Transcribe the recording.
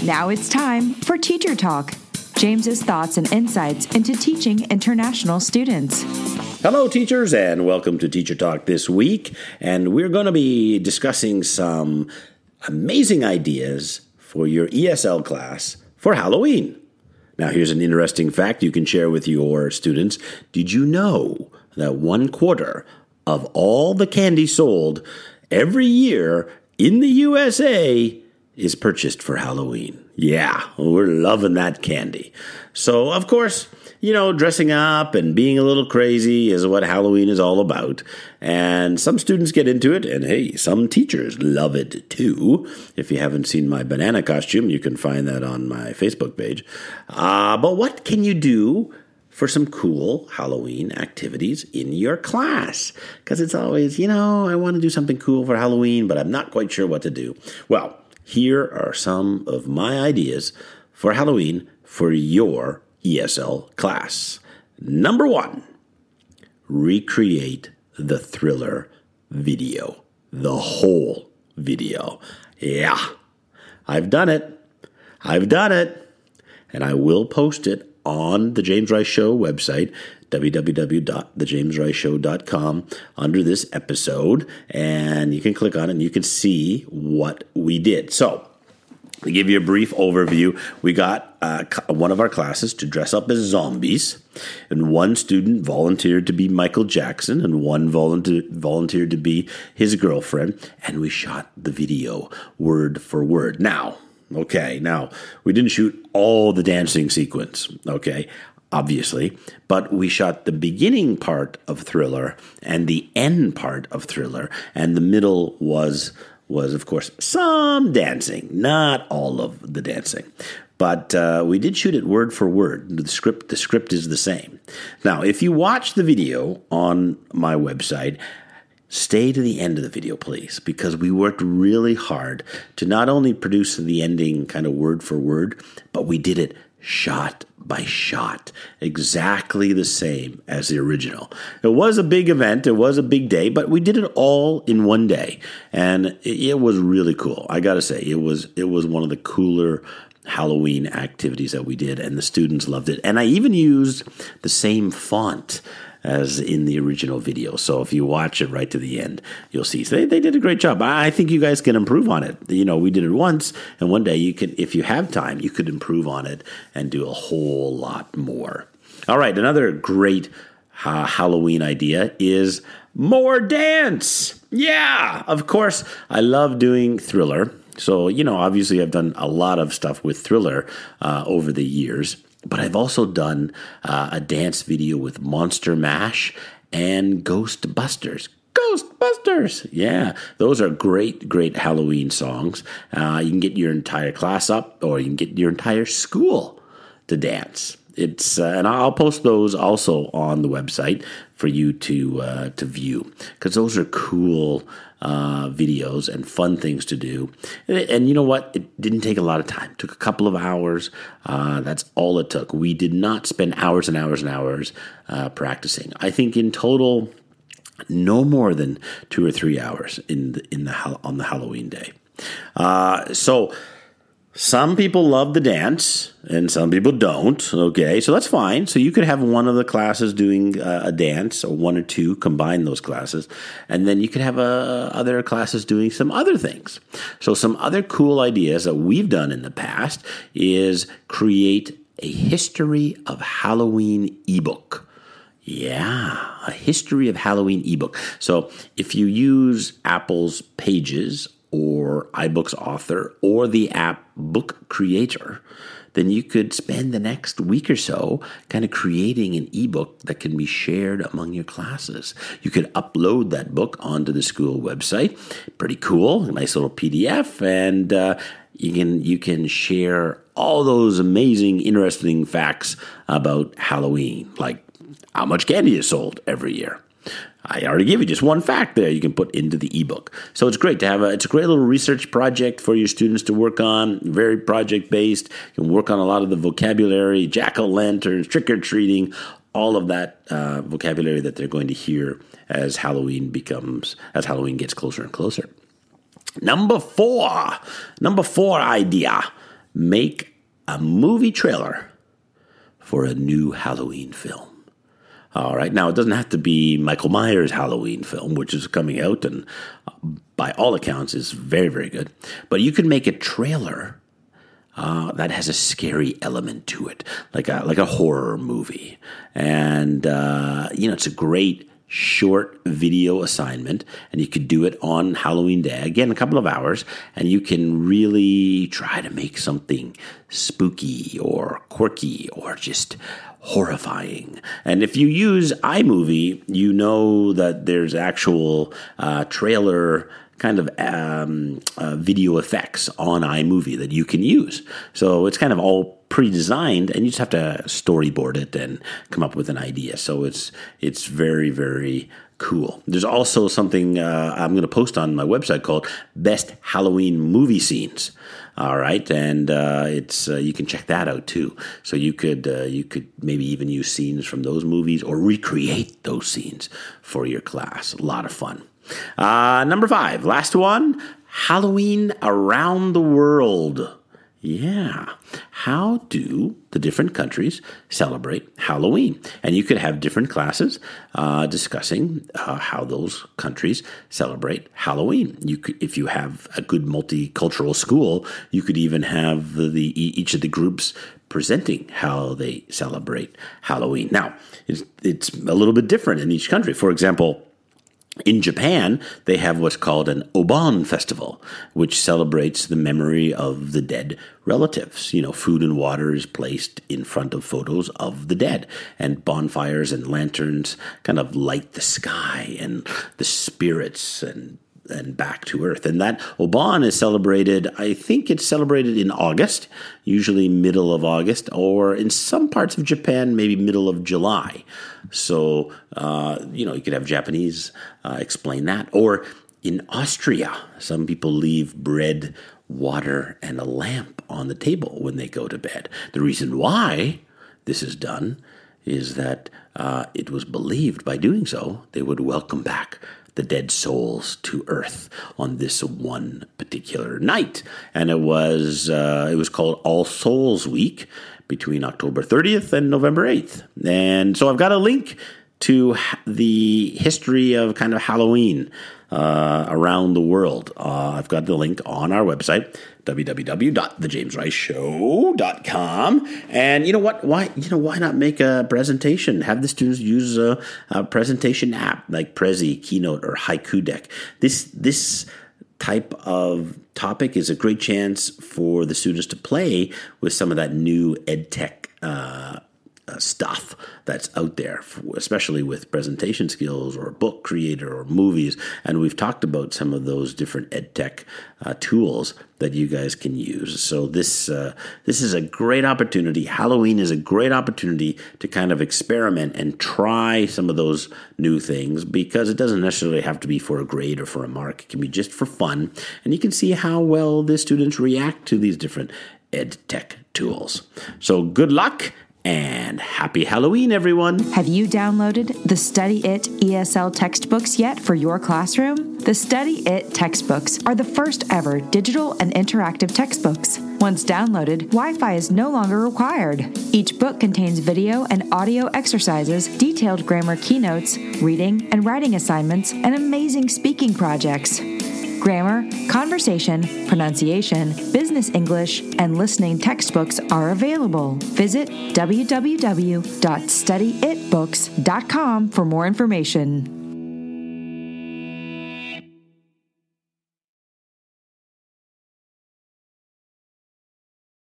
Now it's time for Teacher Talk, James's thoughts and insights into teaching international students. Hello, teachers, and welcome to Teacher Talk this week. And we're going to be discussing some amazing ideas for your ESL class for Halloween. Now, here's an interesting fact you can share with your students. Did you know that 1/4 of all the candy sold every year in the USA is purchased for Halloween? Yeah, we're loving that candy. So, of course, dressing up and being a little crazy is what Halloween is all about. And some students get into it, and hey, some teachers love it too. If you haven't seen my banana costume, you can find that on my Facebook page. But what can you do for some cool Halloween activities in your class? Because it's always, I want to do something cool for Halloween, but I'm not quite sure what to do. Well, here are some of my ideas for Halloween for your ESL class. Number 1, recreate the Thriller video, the whole video. Yeah, I've done it. And I will post it on the James Rice Show website, www.thejamesriceshow.com, under this episode, and you can click on it and you can see what we did. So, to give you a brief overview, we got one of our classes to dress up as zombies, and one student volunteered to be Michael Jackson, and one volunteered to be his girlfriend, and we shot the video word for word. Now, we didn't shoot all the dancing sequence, obviously, but we shot the beginning part of Thriller and the end part of Thriller, and the middle was of course some dancing, not all of the dancing, but we did shoot it word for word. The script is the same. Now, if you watch the video on my website, stay to the end of the video, please, because we worked really hard to not only produce the ending kind of word for word, but we did it shot by shot, exactly the same as the original. It was a big event, it was a big day, but we did it all in one day, and it was really cool. I gotta say, it was one of the cooler Halloween activities that we did, and the students loved it. And I even used the same font as in the original video. So if you watch it right to the end, you'll see. So they did a great job. I think you guys can improve on it. We did it once, and one day you can, if you have time, you could improve on it and do a whole lot more. All right, another great Halloween idea is more dance. Yeah, of course, I love doing Thriller. So, obviously I've done a lot of stuff with Thriller over the years. But I've also done a dance video with Monster Mash and Ghostbusters. Ghostbusters! Yeah, those are great Halloween songs. You can get your entire class up, or you can get your entire school to dance. And I'll post those also on the website for you to view, because those are cool videos and fun things to do. And you know what? It didn't take a lot of time. It took a couple of hours. That's all it took. We did not spend hours and hours and hours practicing. I think in total, no more than 2 or 3 hours on the Halloween day. So some people love the dance, and some people don't, so that's fine. So you could have one of the classes doing a dance, or one or two, combine those classes, and then you could have other classes doing some other things. So some other cool ideas that we've done in the past is create a history of Halloween ebook. Yeah, a history of Halloween ebook. So if you use Apple's Pages or iBooks Author or the app Book Creator, then you could spend the next week or so kind of creating an ebook that can be shared among your classes. You could upload that book onto the school website. Pretty cool, a nice little PDF, and you can share all those amazing, interesting facts about Halloween, like how much candy is sold every year. I already gave you just one fact there you can put into the ebook. So it's great to have it's a great little research project for your students to work on, very project-based. You can work on a lot of the vocabulary, jack-o'-lanterns, trick-or-treating, all of that vocabulary that they're going to hear as Halloween gets closer and closer. Number four idea make a movie trailer for a new Halloween film. All right. Now, it doesn't have to be Michael Myers' Halloween film, which is coming out and by all accounts is very, very good. But you could make a trailer that has a scary element to it, like a horror movie. And, it's a great short video assignment, and you could do it on Halloween Day, again, a couple of hours, and you can really try to make something spooky or quirky or just horrifying. And if you use iMovie, you know that there's actual trailer kind of video effects on iMovie that you can use. So it's kind of all pre-designed, and you just have to storyboard it and come up with an idea. So it's very, very cool. There's also something I'm going to post on my website called Best Halloween Movie Scenes. All right, and it's you can check that out too. So you could maybe even use scenes from those movies or recreate those scenes for your class. A lot of fun. Number 5, last one, Halloween around the world. Yeah. How do the different countries celebrate Halloween? And you could have different classes discussing how those countries celebrate Halloween. You could, if you have a good multicultural school, you could even have each of the groups presenting how they celebrate Halloween. Now, it's a little bit different in each country. For example, in Japan, they have what's called an Obon festival, which celebrates the memory of the dead relatives. Food and water is placed in front of photos of the dead, and bonfires and lanterns kind of light the sky and the spirits and back to earth. And that Obon is celebrated, I think it's celebrated in August, usually middle of August, or in some parts of Japan, maybe middle of July. So, you could have Japanese explain that. Or in Austria, some people leave bread, water, and a lamp on the table when they go to bed. The reason why this is done is that it was believed by doing so, they would welcome back the dead souls to earth on this one particular night. And it was called All Souls Week between October 30th and November 8th. And so I've got a link to the history of kind of Halloween around the world. I've got the link on our website, www.thejamesriceshow.com. And you know what? Why not make a presentation? Have the students use a presentation app like Prezi, Keynote, or Haiku Deck. This type of topic is a great chance for the students to play with some of that new EdTech stuff that's out there, especially with presentation skills or book creator or movies. And we've talked about some of those different EdTech tools that you guys can use. So this is a great opportunity. Halloween is a great opportunity to kind of experiment and try some of those new things, because it doesn't necessarily have to be for a grade or for a mark. It can be just for fun. And you can see how well the students react to these different EdTech tools. So good luck. And happy Halloween, everyone. Have you downloaded the Study It ESL textbooks yet for your classroom? The Study It textbooks are the first ever digital and interactive textbooks. Once downloaded, Wi-Fi is no longer required. Each book contains video and audio exercises, detailed grammar keynotes, reading and writing assignments, and amazing speaking projects. Grammar, conversation, pronunciation, business English, and listening textbooks are available. Visit www.studyitbooks.com for more information.